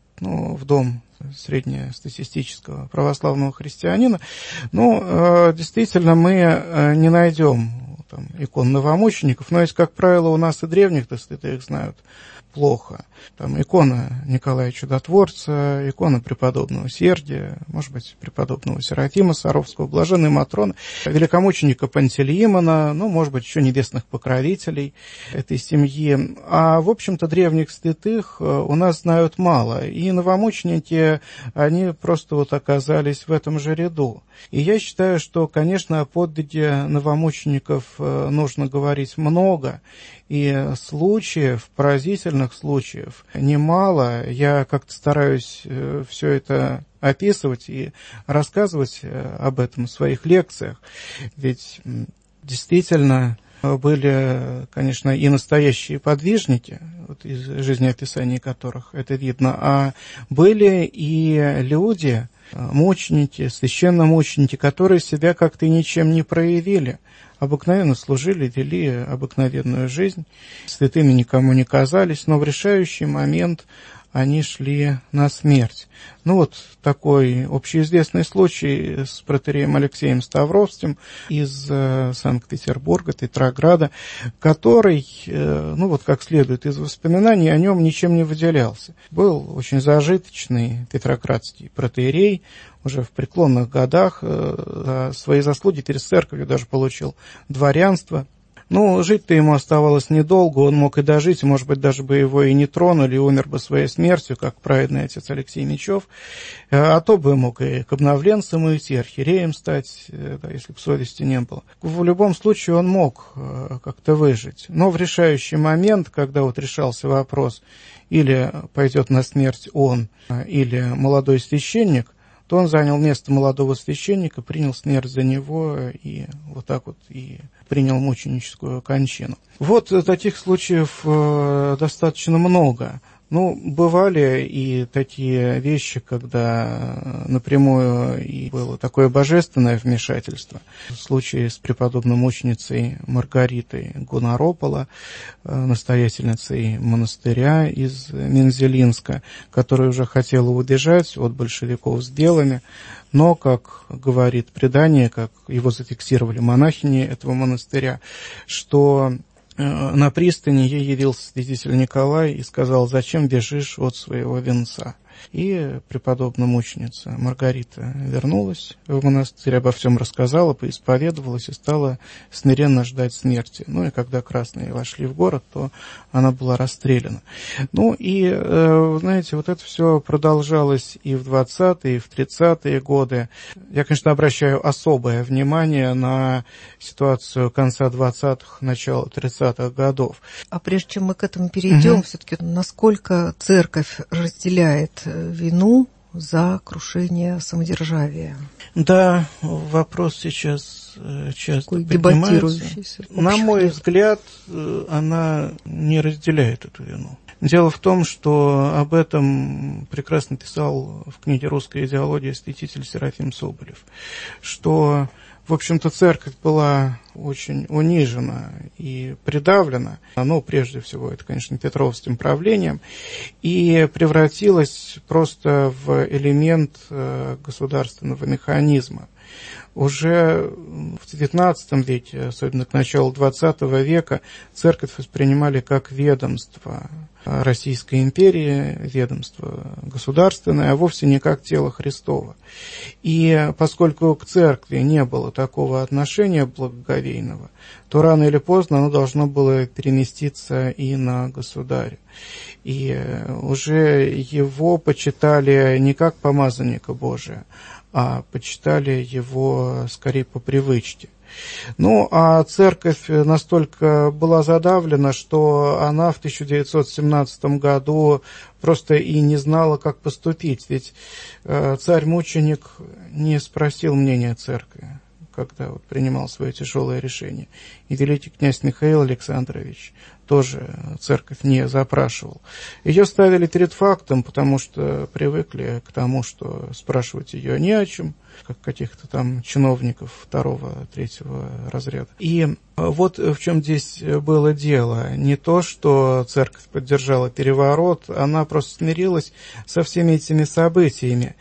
в дом среднестатистического православного христианина, действительно мы не найдем икон новомучеников, но есть, как правило, у нас и древних-то святых знают плохо. Там икона Николая Чудотворца, икона преподобного Сергия, может быть, преподобного Серафима Саровского, блаженной Матроны, великомученика Пантелеимона, может быть, еще небесных покровителей этой семьи. А, в общем-то, древних святых у нас знают мало. И новомученики, они просто оказались в этом же ряду. И я считаю, что, конечно, о подвиге новомучеников нужно говорить много. И случаев, поразительных случаев, немало. Я как-то стараюсь все это описывать и рассказывать об этом в своих лекциях. Ведь действительно были, конечно, и настоящие подвижники, из жизнеописаний которых это видно, а были и люди, мученики, священномученики, которые себя как-то ничем не проявили, обыкновенно служили, вели обыкновенную жизнь, святыми никому не казались, но в решающий момент они шли на смерть. Ну вот такой общеизвестный случай с протоиереем Алексеем Ставровским из Санкт-Петербурга, Петрограда, который, ну вот как следует из воспоминаний, о нем ничем не выделялся. Был очень зажиточный петроградский протоиерей, уже в преклонных годах, за свои заслуги перед церковью даже получил дворянство. Ну, жить-то ему оставалось недолго, он мог и дожить, может быть, даже бы его и не тронули, умер бы своей смертью, как праведный отец Алексей Мечев, а то бы мог и к обновленцам уйти, архиереем стать, да, если бы совести не было. В любом случае он мог как-то выжить, но в решающий момент, когда вот решался вопрос, или пойдет на смерть он, или молодой священник, то он занял место молодого священника, принял смерть за него и вот так вот и принял мученическую кончину. Вот таких случаев достаточно много. Ну, бывали и такие вещи, когда напрямую и было такое божественное вмешательство. В случае с преподобной мученицей Маргаритой Гонаропола, настоятельницей монастыря из Мензелинска, которая уже хотела убежать от большевиков с белыми, но, как говорит предание, как его зафиксировали монахини этого монастыря, что на пристани ей явился святитель Николай и сказал: «Зачем бежишь от своего венца?» И преподобная мученица Маргарита вернулась в монастырь, обо всем рассказала, поисповедовалась и стала смиренно ждать смерти. Ну и когда красные вошли в город, то она была расстреляна. Ну и, знаете, вот это все продолжалось и в 20-е, и в 30-е годы. Я, конечно, обращаю особое внимание на ситуацию конца 20-х, начала 30-х годов. А прежде чем мы к этому перейдем, все-таки насколько церковь разделяет вину за крушение самодержавия? Да, вопрос сейчас часто такой поднимается. дебатирующийся. На мой взгляд, она не разделяет эту вину. Дело в том, что об этом прекрасно писал в книге «Русская идеология» святитель Серафим Соболев, что, в общем-то, церковь была очень унижена и придавлена, ну, прежде всего, это, конечно, Петровским правлением, и превратилась просто в элемент государственного механизма. Уже в XIX веке, особенно к началу XX века, церковь воспринимали как ведомство Российской империи, ведомство государственное, а вовсе не как тело Христово. И поскольку к церкви не было такого отношения благоговейного, то рано или поздно оно должно было переместиться и на государя. И уже его почитали не как помазанника Божия, а почитали его скорее по привычке. Ну, а церковь настолько была задавлена, что она в 1917 году просто и не знала, как поступить. Ведь царь-мученик не спросил мнения церкви, когда вот принимал свое тяжелое решение. И великий князь Михаил Александрович тоже церковь не запрашивал. Ее ставили перед фактом, потому что привыкли к тому, что спрашивать ее не о чем, как каких-то там чиновников 2-го, 3-го разряда. И вот в чем здесь было дело. Не то, что церковь поддержала переворот, она просто смирилась со всеми этими событиями.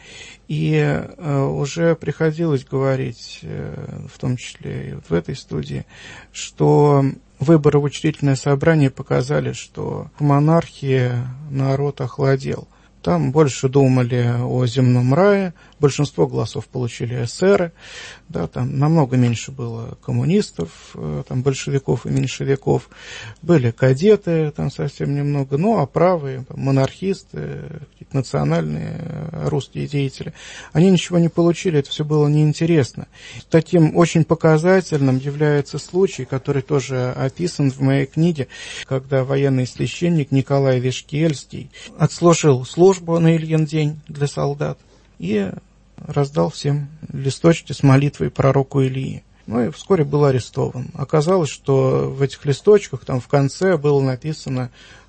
И уже приходилось говорить, в том числе и вот в этой студии, что выборы в учредительное собрание показали, что в монархии народ охладел. Там больше думали о земном рае, большинство голосов получили эсеры, да, там намного меньше было коммунистов, там большевиков и меньшевиков, были кадеты, там совсем немного, ну а правые, там, монархисты, какие-то национальные русские деятели, они ничего не получили, это все было неинтересно. Таким очень показательным является случай, который тоже описан в моей книге, когда военный священник Николай Вишкельский отслужил службу на Ильин день для солдат и раздал всем листочки с молитвой пророку Илии. Ну и вскоре был арестован. Оказалось, что в этих листочках там в конце было написано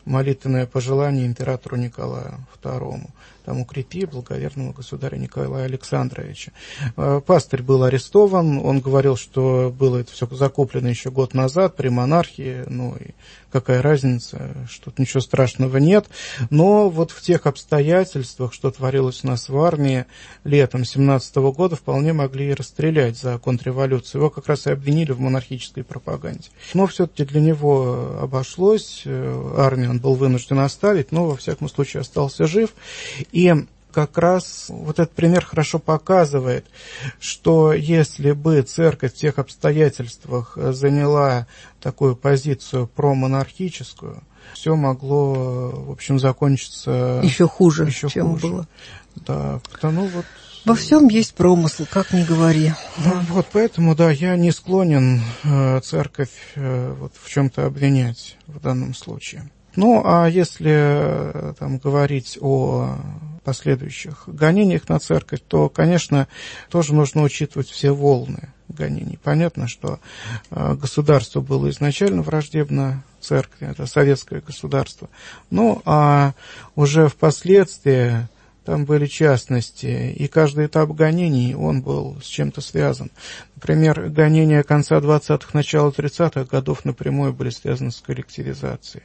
молитвенное пожелание императору Николаю II. Там укрепи благоверного государя Николая Александровича. Пастырь был арестован, он говорил, что было это все закуплено еще год назад при монархии, ну и какая разница, что тут ничего страшного нет. Но вот в тех обстоятельствах, что творилось у нас в армии летом 17 года, вполне могли и расстрелять за контрреволюцию. Его как раз и обвинили в монархической пропаганде. Но все-таки для него обошлось, армию он был вынужден оставить, но во всяком случае остался жив. И как раз вот этот пример хорошо показывает, что если бы церковь в тех обстоятельствах заняла такую позицию промонархическую, все могло, в общем, закончиться еще хуже, чем было. Да, ну вот. Во всем есть промысл, как ни говори. Да. Вот поэтому, да, я не склонен церковь вот в чем-то обвинять в данном случае. Ну, а если там говорить о последующих гонениях на церковь, то, конечно, тоже нужно учитывать все волны гонений. Понятно, что государство было изначально враждебно церкви, это советское государство. Ну, а уже впоследствии там были частности, и каждый этап гонений, он был с чем-то связан. Например, гонения конца 20-х, начала 30-х годов напрямую были связаны с коллективизацией,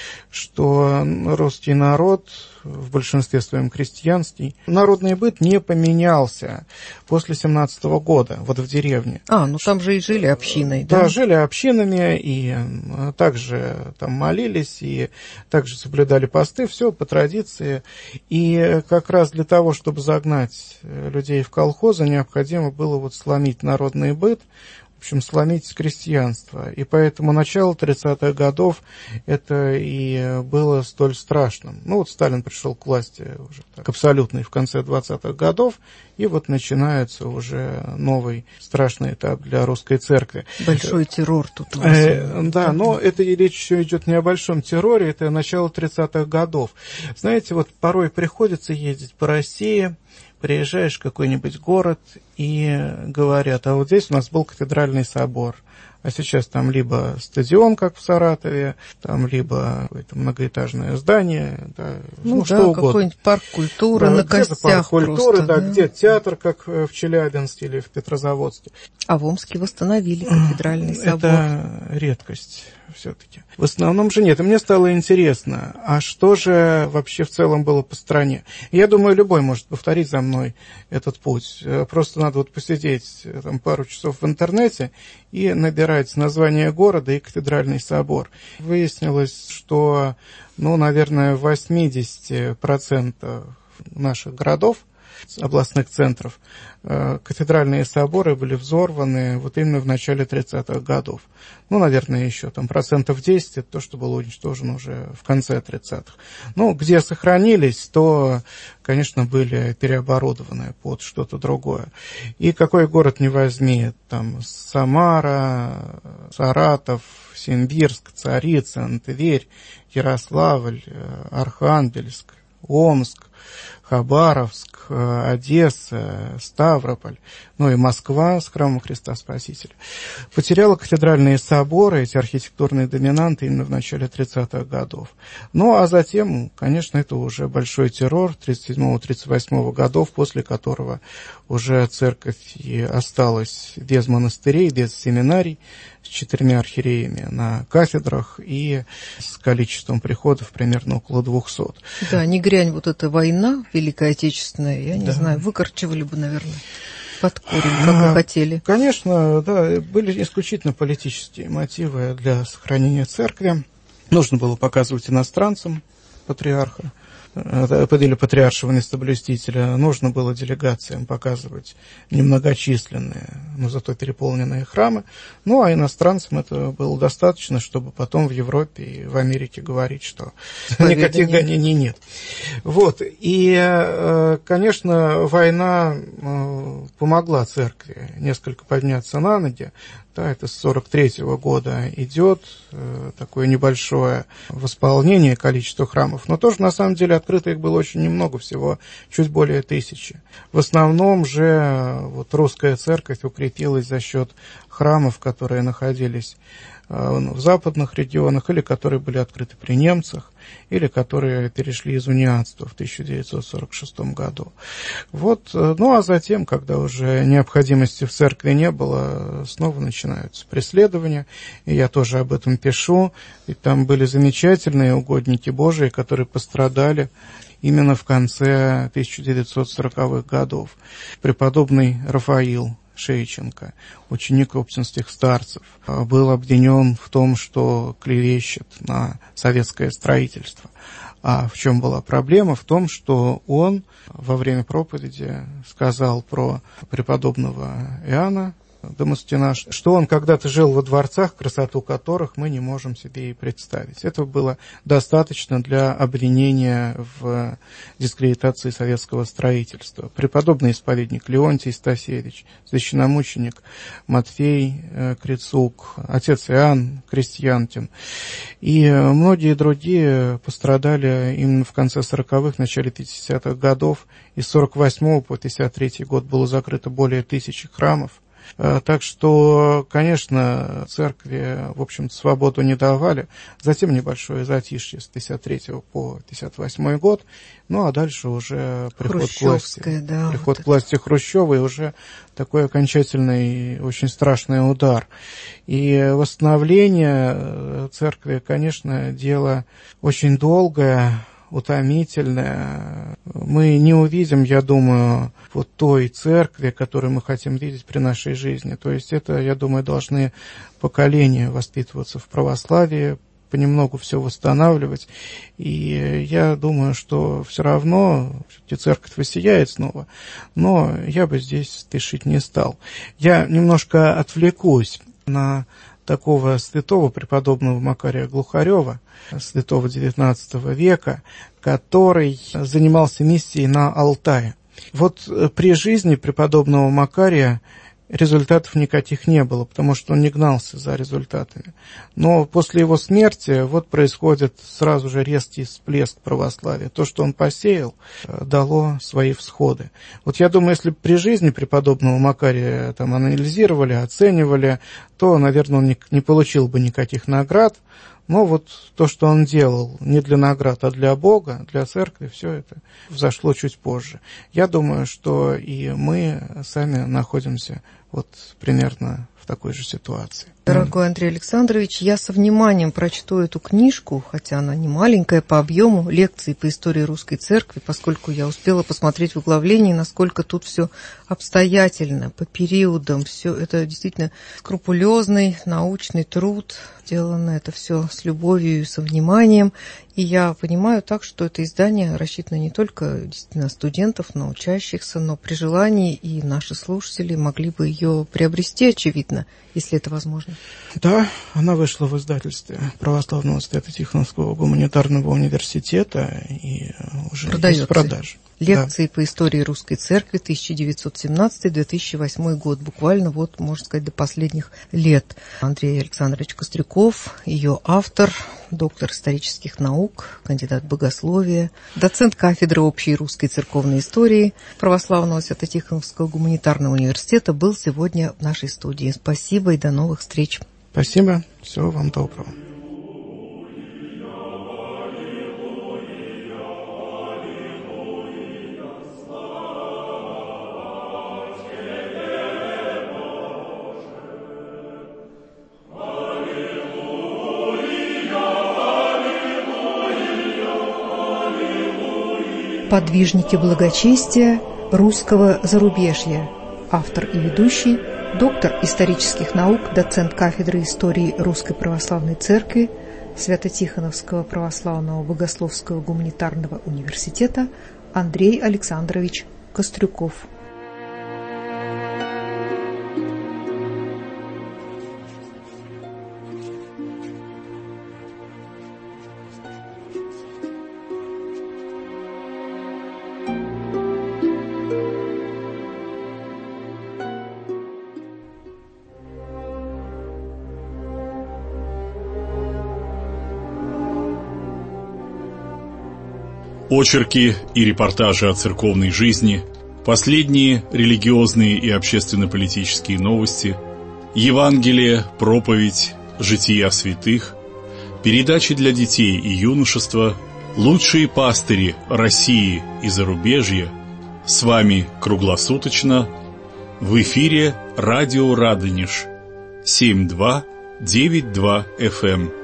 что русский народ, в большинстве своем крестьянский, народный быт не поменялся после 17 года, вот в деревне. Ну там же и жили общиной, да? Да, жили общинами, и также там молились, и также соблюдали посты, все по традиции. И как раз для того, чтобы загнать людей в колхозы, необходимо было вот сломить народный быт, в общем, сломить крестьянство. И поэтому начало 30-х годов это и было столь страшным. Ну вот Сталин пришел к власти уже так абсолютно в конце 20-х годов, и вот начинается уже новый страшный этап для русской церкви. Большой террор тут у нас. Да, но это речь еще идет не о большом терроре, это начало 30-х годов. Знаете, вот порой приходится ездить по России, приезжаешь в какой-нибудь город и говорят, а вот здесь у нас был кафедральный собор, а сейчас там либо стадион, как в Саратове, там либо какое-то многоэтажное здание, да, что угодно. Какой-нибудь парк культуры, да, на костях парк культуры, да, где театр, как в Челябинске или в Петрозаводске. А в Омске восстановили кафедральный собор. Это редкость все-таки. В основном же нет. И мне стало интересно, а что же вообще в целом было по стране? Я думаю, любой может повторить за мной этот путь. Просто надо вот посидеть там пару часов в интернете и набирать название города и кафедральный собор. Выяснилось, что, наверное, в 80% наших городов, областных центров, кафедральные соборы были взорваны вот именно в начале 30-х годов. Наверное, еще там 10% это то, что было уничтожено уже в конце 30-х. Где сохранились, то, конечно, были переоборудованы под что-то другое. И какой город не возьми, там Самара, Саратов, Симбирск, Царицын, Тверь, Ярославль, Архангельск, Омск, Хабаровск, Одесса, Ставрополь, и Москва с храмом Христа Спасителя, потеряла кафедральные соборы, эти архитектурные доминанты именно в начале 30-х годов. А затем, конечно, это уже большой террор 37-38 годов, после которого уже церковь и осталась без монастырей, без семинарий, с 4 архиереями на кафедрах и с количеством приходов примерно около 200. Да, не грянь вот эта война Великая Отечественная, я не знаю, выкорчевали бы, наверное, под корень, как и хотели. Конечно, да, были исключительно политические мотивы для сохранения церкви. Нужно было показывать иностранцам патриарха или патриаршего местоблюстителя, нужно было делегациям показывать немногочисленные, но зато переполненные храмы. А иностранцам это было достаточно, чтобы потом в Европе и в Америке говорить, что никаких гонений нет. И, конечно, война помогла церкви несколько подняться на ноги. Да, это с 43-го года идет такое небольшое восполнение количества храмов, но тоже, на самом деле, открыто их было очень немного, всего чуть более 1000. В основном же русская церковь укрепилась за счет храмов, которые находились в западных регионах или которые были открыты при немцах. или которые перешли из униатства в 1946 году. Вот, ну а затем, когда уже необходимости в церкви не было, снова начинаются преследования, и я тоже об этом пишу, и там были замечательные угодники Божии, которые пострадали именно в конце 1940-х годов. Преподобный Рафаил Шейченко, ученик оптинских старцев, был обвинен в том, что клевещет на советское строительство. А в чем была проблема? В том, что он во время проповеди сказал про преподобного Иоанна Дамаскина, что он когда-то жил во дворцах, красоту которых мы не можем себе и представить. Этого было достаточно для обвинения в дискредитации советского строительства. Преподобный исповедник Леонтий Стасевич, священномученик Матфей Крицук, отец Иоанн Крестьянтин и многие другие пострадали именно в конце 40-х, начале 50-х годов. И с 48 по 53 год было закрыто более 1000 храмов. Так что, конечно, церкви, в общем-то, свободу не давали. Затем небольшое затишье с 53 по 58 год. Ну, а дальше уже приход к власти. Да, приход к власти Хрущева и уже такой окончательный, очень страшный удар. И восстановление церкви, конечно, дело очень долгое, утомительное. Мы не увидим, я думаю, вот той церкви, которую мы хотим видеть при нашей жизни. То есть это, я думаю, должны поколения воспитываться в православии, понемногу все восстанавливать. И я думаю, что все равно церковь воссияет снова, но я бы здесь спешить не стал. Я немножко отвлекусь на такого святого преподобного Макария Глухарева, святого XIX века, который занимался миссией на Алтае. Вот при жизни преподобного Макария результатов никаких не было, потому что он не гнался за результатами. Но после его смерти вот происходит сразу же резкий всплеск православия. То, что он посеял, дало свои всходы. Вот я думаю, если бы при жизни преподобного Макария там анализировали, оценивали, то, наверное, он не получил бы никаких наград. Но вот то, что он делал не для наград, а для Бога, для церкви, все это взошло чуть позже. Я думаю, что и мы сами находимся вот примерно в такой же ситуации. Дорогой Андрей Александрович, я со вниманием прочту эту книжку, хотя она не маленькая по объему, лекции по истории русской церкви, поскольку я успела посмотреть в оглавлении, насколько тут все обстоятельно, по периодам. Все это действительно скрупулезный научный труд, сделано это все с любовью и со вниманием. И я понимаю так, что это издание рассчитано не только действительно на студентов, на учащихся, но при желании и наши слушатели могли бы ее приобрести, очевидно, если это возможно. Да, она вышла в издательстве Православного Свято-Тихоновского гуманитарного университета и уже есть в продаже. Лекции по истории русской церкви 1917-2008 год. Буквально, вот, можно сказать, до последних лет. Андрей Александрович Кострюков, ее автор, доктор исторических наук, кандидат богословия, доцент кафедры общей русской церковной истории Православного Свято-Тихоновского гуманитарного университета, был сегодня в нашей студии. Спасибо и до новых встреч. Спасибо. Всего вам доброго. Подвижники благочестия русского зарубежья. Автор и ведущий, доктор исторических наук, доцент кафедры истории Русской Православной Церкви Свято-Тихоновского православного богословского гуманитарного университета Андрей Александрович Кострюков. Очерки и репортажи о церковной жизни, последние религиозные и общественно-политические новости, Евангелие, проповедь, жития святых, Передачи для детей и юношества, лучшие пастыри России и зарубежья. С вами круглосуточно в эфире радио Радонеж 7292 FM.